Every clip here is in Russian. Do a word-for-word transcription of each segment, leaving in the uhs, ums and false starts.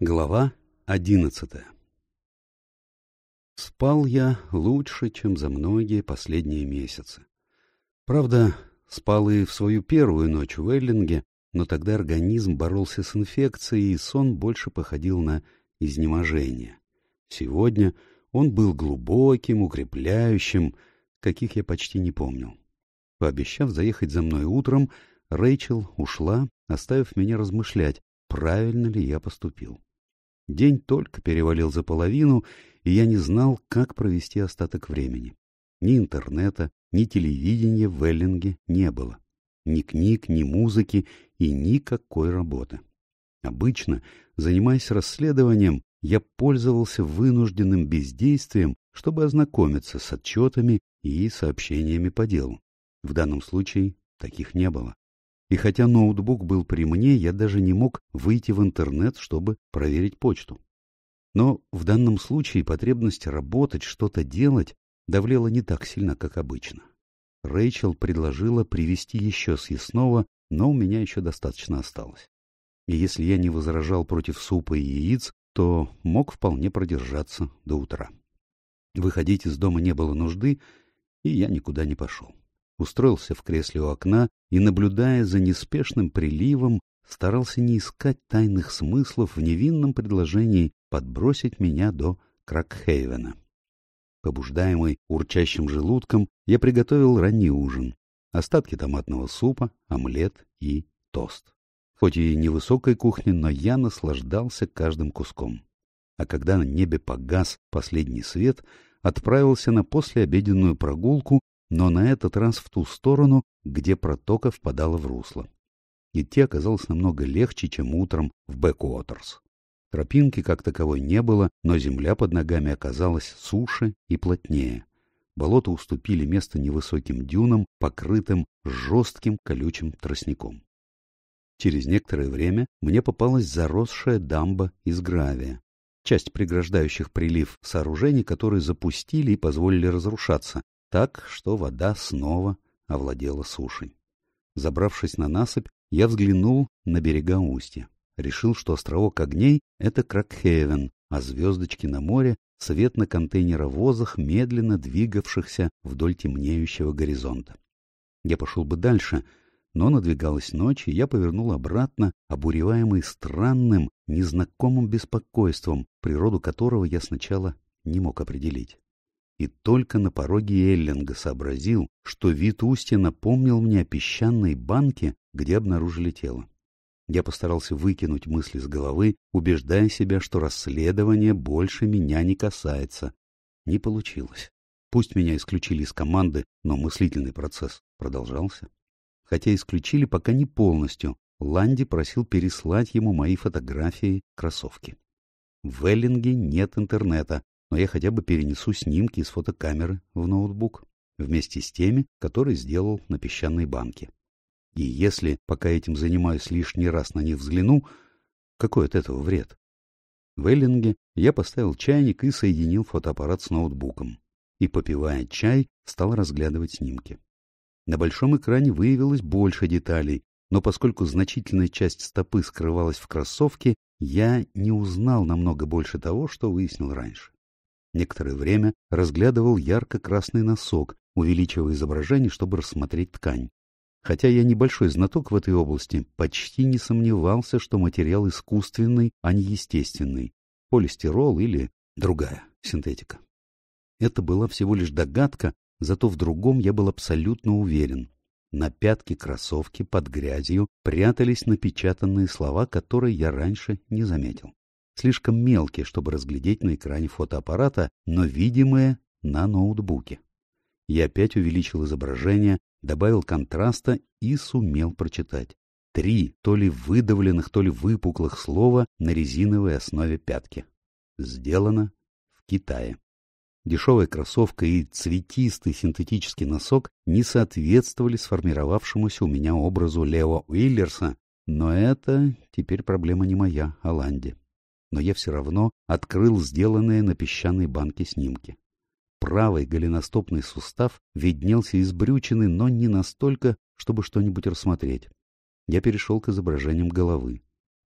Глава одиннадцатая. Спал я лучше, чем за многие последние месяцы. Правда, спал и в свою первую ночь в Эллинге, но тогда организм боролся с инфекцией, и сон больше походил на изнеможение. Сегодня он был глубоким, укрепляющим, каких я почти не помнил. Пообещав заехать за мной утром, Рэйчел ушла, оставив меня размышлять, правильно ли я поступил. День только перевалил за половину, и я не знал, как провести остаток времени. Ни интернета, ни телевидения в Эллинге не было. Ни книг, ни музыки и никакой работы. Обычно, занимаясь расследованием, я пользовался вынужденным бездействием, чтобы ознакомиться с отчетами и сообщениями по делу. В данном случае таких не было. И хотя ноутбук был при мне, я даже не мог выйти в интернет, чтобы проверить почту. Но в данном случае потребность работать, что-то делать, давлела не так сильно, как обычно. Рэйчел предложила привезти еще съестного, но у меня еще достаточно осталось. И если я не возражал против супа и яиц, то мог вполне продержаться до утра. Выходить из дома не было нужды, и я никуда не пошел. Устроился в кресле у окна и, наблюдая за неспешным приливом, старался не искать тайных смыслов в невинном предложении подбросить меня до Кракхейвена. Побуждаемый урчащим желудком, я приготовил ранний ужин. Остатки томатного супа, омлет и тост. Хоть и невысокой кухни, но я наслаждался каждым куском. А когда на небе погас последний свет, отправился на послеобеденную прогулку, но на этот раз в ту сторону, где протока впадала в русло. Идти оказалось намного легче, чем утром в Бэкуотерс. Тропинки как таковой не было, но земля под ногами оказалась суше и плотнее. Болота уступили место невысоким дюнам, покрытым жестким колючим тростником. Через некоторое время мне попалась заросшая дамба из гравия, часть преграждающих прилив сооружений, которые запустили и позволили разрушаться, так, что вода снова овладела сушей. Забравшись на насыпь, я взглянул на берега устья. Решил, что островок огней — это Кракхейвен, а звездочки на море — свет на контейнеровозах, медленно двигавшихся вдоль темнеющего горизонта. Я пошел бы дальше, но надвигалась ночь, и я повернул обратно, обуреваемый странным, незнакомым беспокойством, природу которого я сначала не мог определить. И только на пороге Эллинга сообразил, что вид устья напомнил мне о песчаной банке, где обнаружили тело. Я постарался выкинуть мысли с головы, убеждая себя, что расследование больше меня не касается. Не получилось. Пусть меня исключили из команды, но мыслительный процесс продолжался. Хотя исключили пока не полностью, Ланди просил переслать ему мои фотографии кроссовки. В Эллинге нет интернета, но я хотя бы перенесу снимки из фотокамеры в ноутбук, вместе с теми, которые сделал на песчаной банке. И если, пока этим занимаюсь, лишний раз на них взгляну, какой от этого вред? В Эллинге я поставил чайник и соединил фотоаппарат с ноутбуком. И, попивая чай, стал разглядывать снимки. На большом экране выявилось больше деталей, но поскольку значительная часть стопы скрывалась в кроссовке, я не узнал намного больше того, что выяснил раньше. Некоторое время разглядывал ярко-красный носок, увеличивая изображение, чтобы рассмотреть ткань. Хотя я небольшой знаток в этой области, почти не сомневался, что материал искусственный, а не естественный, полистирол или другая синтетика. Это была всего лишь догадка, зато в другом я был абсолютно уверен. На пятке кроссовки под грязью прятались напечатанные слова, которые я раньше не заметил. Слишком мелкие, чтобы разглядеть на экране фотоаппарата, но видимые на ноутбуке. Я опять увеличил изображение, добавил контраста и сумел прочитать. Три то ли выдавленных, то ли выпуклых слова на резиновой основе пятки. Сделано в Китае. Дешевая кроссовка и цветистый синтетический носок не соответствовали сформировавшемуся у меня образу Лео Уиллерса, но это теперь проблема не моя, а Ланди. Но я все равно открыл сделанные на песчаной банке снимки. Правый голеностопный сустав виднелся избрюченный, но не настолько, чтобы что-нибудь рассмотреть. Я перешел к изображениям головы.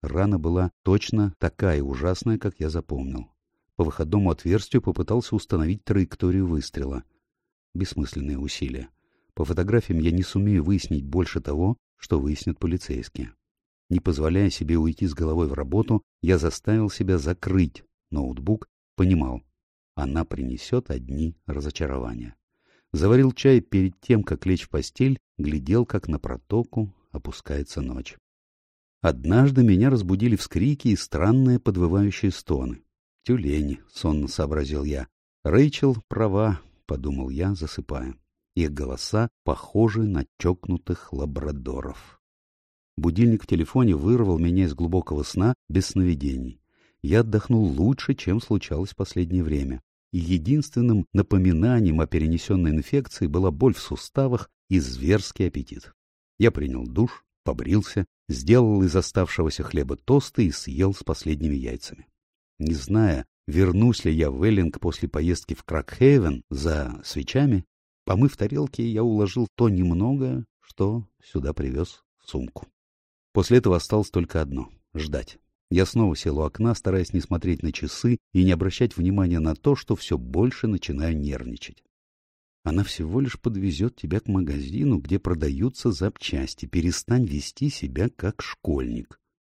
Рана была точно такая ужасная, как я запомнил. По выходному отверстию попытался установить траекторию выстрела. Бессмысленные усилия. По фотографиям я не сумею выяснить больше того, что выяснят полицейские. Не позволяя себе уйти с головой в работу, я заставил себя закрыть ноутбук, понимал, она принесет одни разочарования. Заварил чай перед тем, как лечь в постель, глядел, как на протоку опускается ночь. Однажды меня разбудили вскрики и странные подвывающие стоны. «Тюлени», — сонно сообразил я. «Рэйчел права», — подумал я, засыпая. Их голоса похожи на чокнутых лабрадоров. Будильник в телефоне вырвал меня из глубокого сна без сновидений. Я отдохнул лучше, чем случалось в последнее время. И единственным напоминанием о перенесенной инфекции была боль в суставах и зверский аппетит. Я принял душ, побрился, сделал из оставшегося хлеба тосты и съел с последними яйцами. Не зная, вернусь ли я в Эллинг после поездки в Кракхейвен за свечами, помыв тарелки, я уложил то немногое, что сюда привез в сумку. После этого осталось только одно — ждать. Я снова сел у окна, стараясь не смотреть на часы и не обращать внимания на то, что все больше начинаю нервничать. Она всего лишь подвезет тебя к магазину, где продаются запчасти. Перестань вести себя как школьник.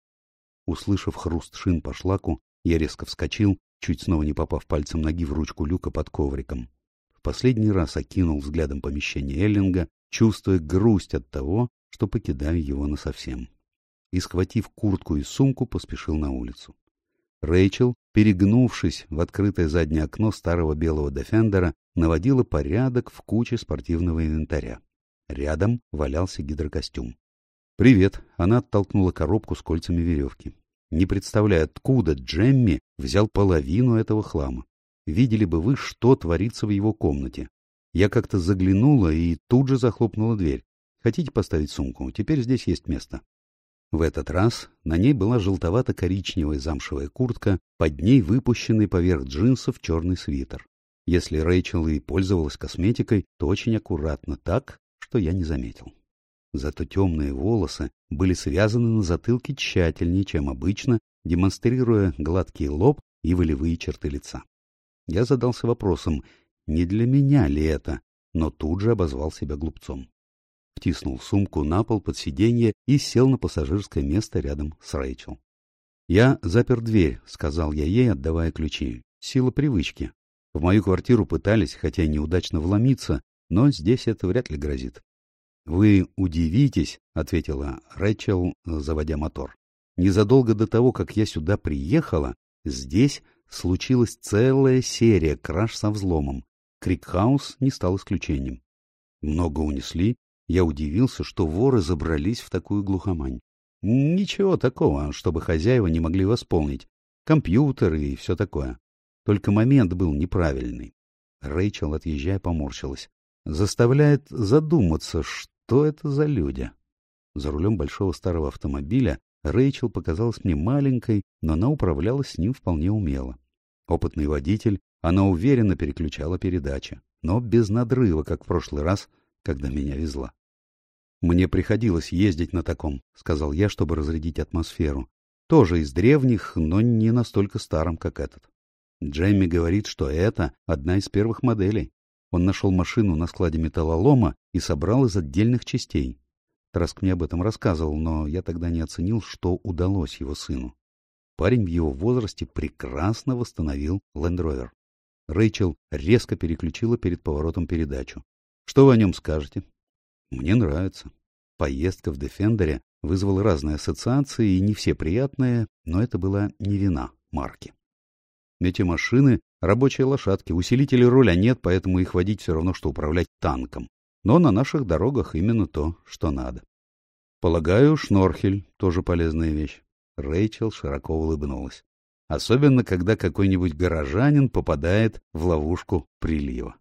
Услышав хруст шин по шлаку, я резко вскочил, чуть снова не попав пальцем ноги в ручку люка под ковриком. В последний раз окинул взглядом помещение Эллинга, чувствуя грусть от того, что покидаю его насовсем. И, схватив куртку и сумку, поспешил на улицу. Рэйчел, перегнувшись в открытое заднее окно старого белого Дефендера, наводила порядок в куче спортивного инвентаря. Рядом валялся гидрокостюм. «Привет!» — она оттолкнула коробку с кольцами веревки. Не представляю, откуда Джемми взял половину этого хлама. Видели бы вы, что творится в его комнате. Я как-то заглянула и тут же захлопнула дверь. Хотите поставить сумку? Теперь здесь есть место. В этот раз на ней была желтовато-коричневая замшевая куртка, под ней выпущенный поверх джинсов черный свитер. Если Рэйчел и пользовалась косметикой, то очень аккуратно, так, что я не заметил. Зато темные волосы были связаны на затылке тщательнее, чем обычно, демонстрируя гладкий лоб и волевые черты лица. Я задался вопросом, не для меня ли это, но тут же обозвал себя глупцом. Втиснул сумку на пол под сиденье и сел на пассажирское место рядом с Рэйчел. «Я запер дверь», — сказал я ей, отдавая ключи. «Сила привычки. В мою квартиру пытались, хотя и неудачно, вломиться, но здесь это вряд ли грозит». «Вы удивитесь», — ответила Рэйчел, заводя мотор. «Незадолго до того, как я сюда приехала, здесь случилась целая серия краж со взломом. Крикхаус не стал исключением. Много унесли. Я удивился, что воры забрались в такую глухомань. Ничего такого, чтобы хозяева не могли восполнить. Компьютеры и все такое. Только момент был неправильный». Рэйчел, отъезжая, поморщилась. «Заставляет задуматься, что это за люди». За рулем большого старого автомобиля Рэйчел показалась мне маленькой, но она управлялась с ним вполне умело. Опытный водитель, она уверенно переключала передачи, но без надрыва, как в прошлый раз, когда меня везла. «Мне приходилось ездить на таком», — сказал я, чтобы разрядить атмосферу. «Тоже из древних, но не настолько старом, как этот. Джемми говорит, что это одна из первых моделей. Он нашел машину на складе металлолома и собрал из отдельных частей. Траск мне об этом рассказывал, но я тогда не оценил, что удалось его сыну. Парень в его возрасте прекрасно восстановил Land Rover». Рэйчел резко переключила перед поворотом передачу. «Что вы о нем скажете?» «Мне нравится. Поездка в Дефендере вызвала разные ассоциации, и не все приятные, но это была не вина марки. Эти машины — рабочие лошадки, усилителей руля нет, поэтому их водить все равно, что управлять танком. Но на наших дорогах именно то, что надо. Полагаю, шнорхель — тоже полезная вещь». Рэйчел широко улыбнулась. «Особенно, когда какой-нибудь горожанин попадает в ловушку прилива».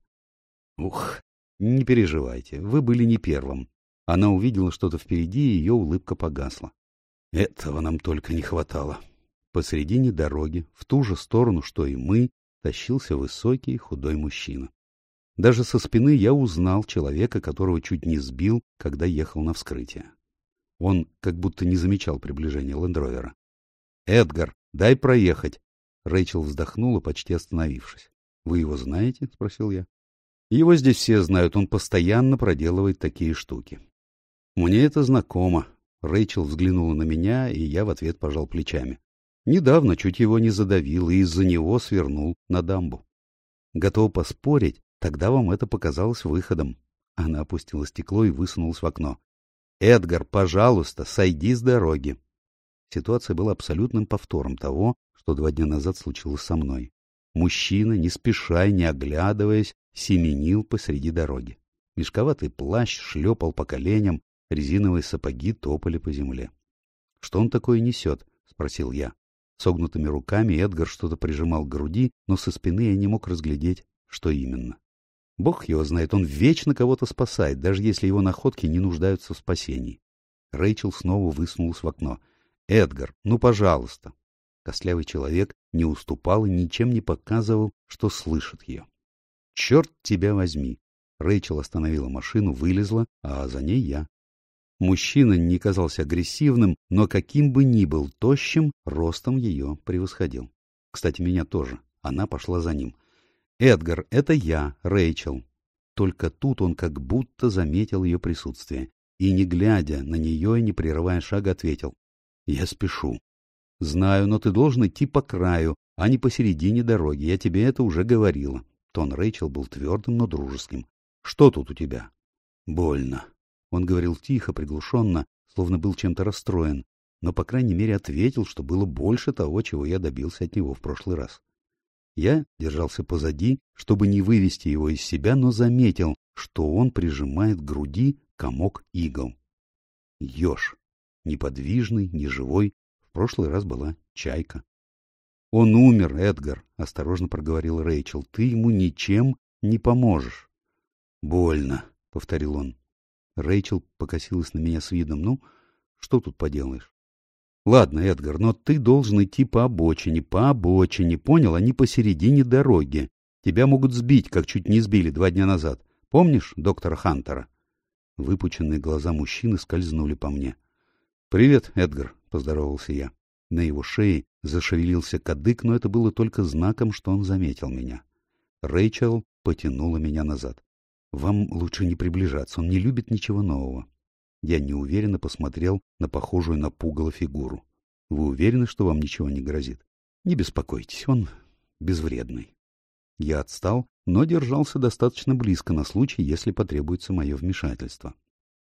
«Ух, не переживайте, вы были не первым». Она увидела что-то впереди, и ее улыбка погасла. «Этого нам только не хватало». Посредине дороги, в ту же сторону, что и мы, тащился высокий худой мужчина. Даже со спины я узнал человека, которого чуть не сбил, когда ехал на вскрытие. Он как будто не замечал приближения лендровера. «Эдгар, дай проехать!» Рэйчел вздохнула, почти остановившись. «Вы его знаете?» — спросил я. «Его здесь все знают, он постоянно проделывает такие штуки». «Мне это знакомо». Рэйчел взглянула на меня, и я в ответ пожал плечами. «Недавно чуть его не задавил, и из-за него свернул на дамбу». «Готов поспорить, тогда вам это показалось выходом». Она опустила стекло и высунулась в окно. «Эдгар, пожалуйста, сойди с дороги». Ситуация была абсолютным повтором того, что два дня назад случилось со мной. Мужчина, не спеша и не оглядываясь, семенил посреди дороги. Мешковатый плащ шлепал по коленям, резиновые сапоги топали по земле. — Что он такое несет? — спросил я. Согнутыми руками Эдгар что-то прижимал к груди, но со спины я не мог разглядеть, что именно. Бог его знает, он вечно кого-то спасает, даже если его находки не нуждаются в спасении. Рэйчел снова высунулась в окно. — Эдгар, ну пожалуйста! Костлявый человек не уступал и ничем не показывал, что слышит ее. — Черт тебя возьми! Рэйчел остановила машину, вылезла, а за ней я. Мужчина не казался агрессивным, но каким бы ни был тощим, ростом ее превосходил. Кстати, меня тоже. Она пошла за ним. — Эдгар, это я, Рэйчел. Только тут он как будто заметил ее присутствие и, не глядя на нее и не прерывая шага, ответил. — Я спешу. — Знаю, но ты должен идти по краю, а не посередине дороги. Я тебе это уже говорила. Тон Рэйчел был твердым, но дружеским. — Что тут у тебя? — Больно. Он говорил тихо, приглушенно, словно был чем-то расстроен, но, по крайней мере, ответил, что было больше того, чего я добился от него в прошлый раз. Я держался позади, чтобы не вывести его из себя, но заметил, что он прижимает к груди комок игл. Еж. Неподвижный, неживой. В прошлый раз была чайка. — Он умер, Эдгар, — осторожно проговорил Рэйчел. — Ты ему ничем не поможешь. — Больно, — повторил он. Рэйчел покосилась на меня с видом. — Ну, что тут поделаешь? — Ладно, Эдгар, но ты должен идти по обочине, по обочине, понял, а не посередине дороги. Тебя могут сбить, как чуть не сбили два дня назад. Помнишь доктора Хантера? Выпученные глаза мужчины скользнули по мне. — Привет, Эдгар, — поздоровался я. На его шее зашевелился кадык, но это было только знаком, что он заметил меня. Рэйчел потянула меня назад. — Вам лучше не приближаться, он не любит ничего нового. Я неуверенно посмотрел на похожую на пугало фигуру. — Вы уверены, что вам ничего не грозит? — Не беспокойтесь, он безвредный. Я отстал, но держался достаточно близко на случай, если потребуется мое вмешательство.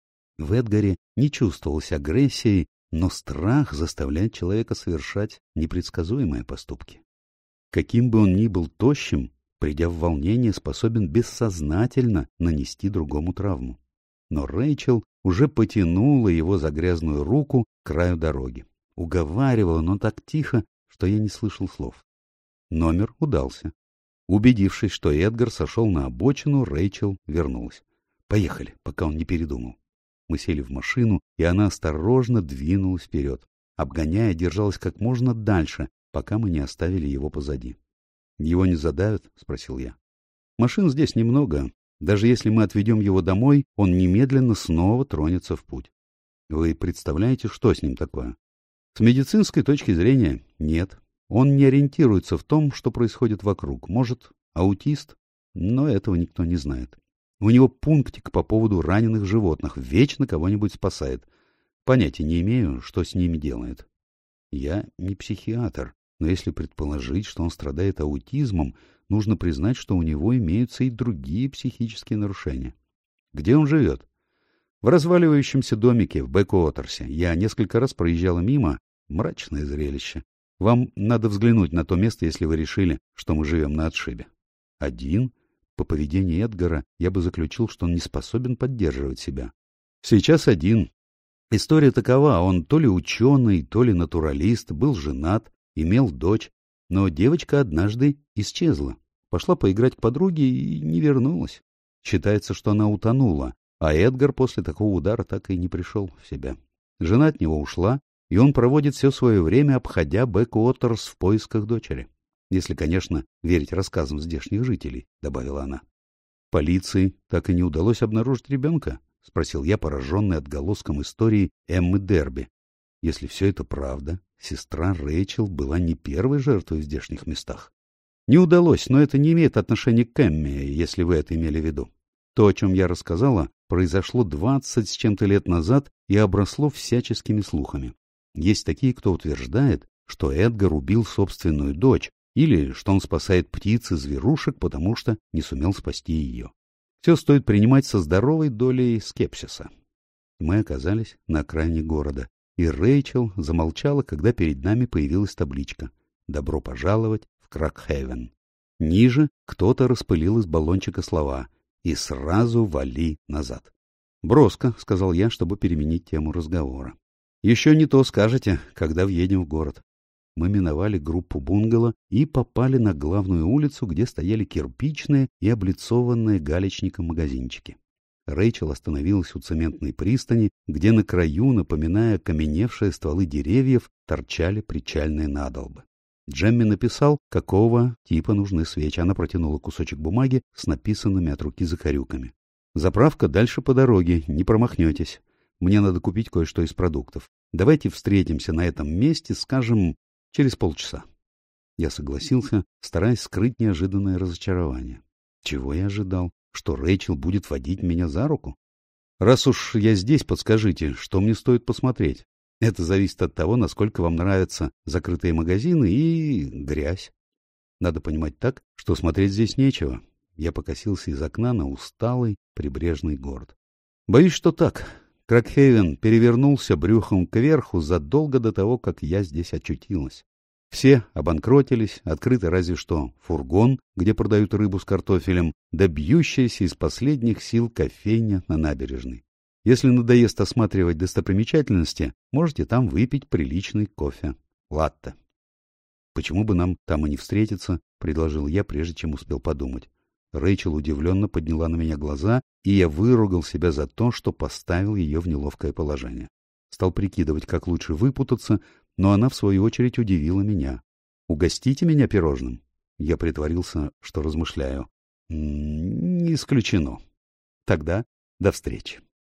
В Эдгаре не чувствовалось агрессии, но страх заставляет человека совершать непредсказуемые поступки. Каким бы он ни был тощим, придя в волнение, способен бессознательно нанести другому травму. Но Рэйчел уже потянула его за грязную руку к краю дороги. Уговаривала, но так тихо, что я не слышал слов. Номер удался. Убедившись, что Эдгар сошел на обочину, Рэйчел вернулась. «Поехали, пока он не передумал». Мы сели в машину, и она осторожно двинулась вперед. Обгоняя, держалась как можно дальше, пока мы не оставили его позади. «Его не задавят?» — спросил я. «Машин здесь немного. Даже если мы отведем его домой, он немедленно снова тронется в путь». «Вы представляете, что с ним такое?» «С медицинской точки зрения — нет. Он не ориентируется в том, что происходит вокруг. Может, аутист? Но этого никто не знает. У него пунктик по поводу раненых животных. Вечно кого-нибудь спасает. Понятия не имею, что с ними делает. Я не психиатр, но если предположить, что он страдает аутизмом, нужно признать, что у него имеются и другие психические нарушения. Где он живет? В разваливающемся домике в Бэк-Уотерсе. Я несколько раз проезжала мимо. Мрачное зрелище. Вам надо взглянуть на то место, если вы решили, что мы живем на отшибе. Один? По поведению Эдгара я бы заключил, что он не способен поддерживать себя. Сейчас один. История такова, он то ли ученый, то ли натуралист, был женат, имел дочь, но девочка однажды исчезла. Пошла поиграть к подруге и не вернулась. Считается, что она утонула, а Эдгар после такого удара так и не пришел в себя. Жена от него ушла, и он проводит все свое время, обходя Бэк-Уотерс в поисках дочери. Если, конечно, верить рассказам здешних жителей, — добавила она. — Полиции так и не удалось обнаружить ребенка? — спросил я, пораженный отголоском истории Эммы Дерби. — Если все это правда, сестра Рэйчел была не первой жертвой в здешних местах. Не удалось, но это не имеет отношения к Эмми, если вы это имели в виду. То, о чем я рассказала, произошло двадцать с чем-то лет назад и обросло всяческими слухами. Есть такие, кто утверждает, что Эдгар убил собственную дочь, или что он спасает птиц и зверушек, потому что не сумел спасти ее. Все стоит принимать со здоровой долей скепсиса. Мы оказались на окраине города, и Рэйчел замолчала, когда перед нами появилась табличка «Добро пожаловать в Кракхейвен». Ниже кто-то распылил из баллончика слова «И сразу вали назад». «Броско», — сказал я, чтобы переменить тему разговора. «Еще не то скажете, когда въедем в город». Мы миновали группу бунгало и попали на главную улицу, где стояли кирпичные и облицованные галечником магазинчики. Рэйчел остановилась у цементной пристани, где на краю, напоминая окаменевшие стволы деревьев, торчали причальные надолбы. Джемми написал, какого типа нужны свечи. Она протянула кусочек бумаги с написанными от руки закорюками. «Заправка дальше по дороге, не промахнетесь. Мне надо купить кое-что из продуктов. Давайте встретимся на этом месте, скажем, через полчаса». Я согласился, стараясь скрыть неожиданное разочарование. Чего я ожидал? Что Рэйчел будет водить меня за руку? Раз уж я здесь, подскажите, что мне стоит посмотреть. Это зависит от того, насколько вам нравятся закрытые магазины и грязь. Надо понимать так, что смотреть здесь нечего. Я покосился из окна на усталый прибрежный город. Боюсь, что так. Кракхейвен перевернулся брюхом кверху задолго до того, как я здесь очутилась. Все обанкротились, открыто разве что фургон, где продают рыбу с картофелем, да бьющаяся из последних сил кофейня на набережной. Если надоест осматривать достопримечательности, можете там выпить приличный кофе. Латте. «Почему бы нам там и не встретиться?» — предложил я, прежде чем успел подумать. Рэйчел удивленно подняла на меня глаза, и я выругал себя за то, что поставил ее в неловкое положение. Стал прикидывать, как лучше выпутаться, но она, в свою очередь, удивила меня. «Угостите меня пирожным?» Я притворился, что размышляю. «Не исключено. Тогда до встречи».